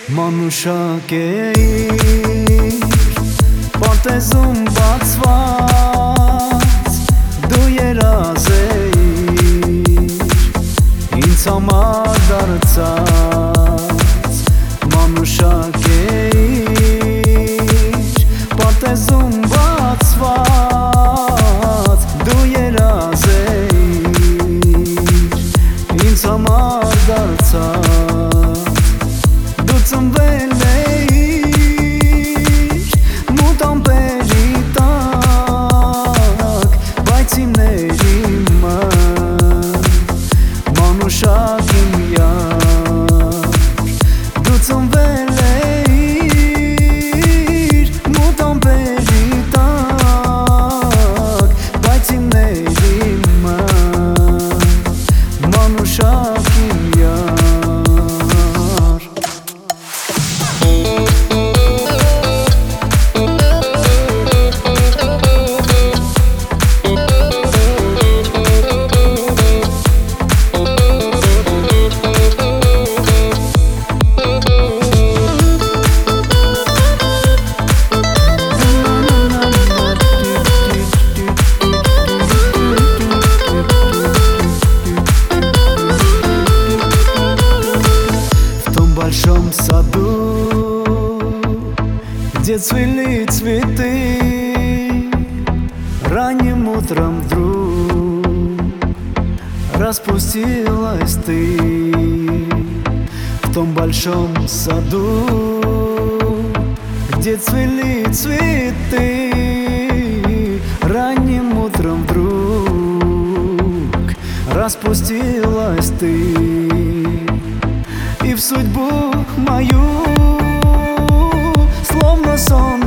Մանուշակ պատեզում բացված դու երազ ինձ համար դարձած Մանուշակ պատեզում բացված դու երազ ինձ համար դարձած Դու ծնվել էիր մութ ամպերի տակ բայց իմ ներիմը Մանուշակ իմ յար Դու ծնվել էիր մութ ամպերի տակ բայց իմ ներիմը Մանուշակ իմ յար В большом саду, где цвели цветы, ранним утром вдруг распустилась ты. В том большом саду, где цвели цветы, ранним утром вдруг распустилась ты. И в судьбу мою, словно сон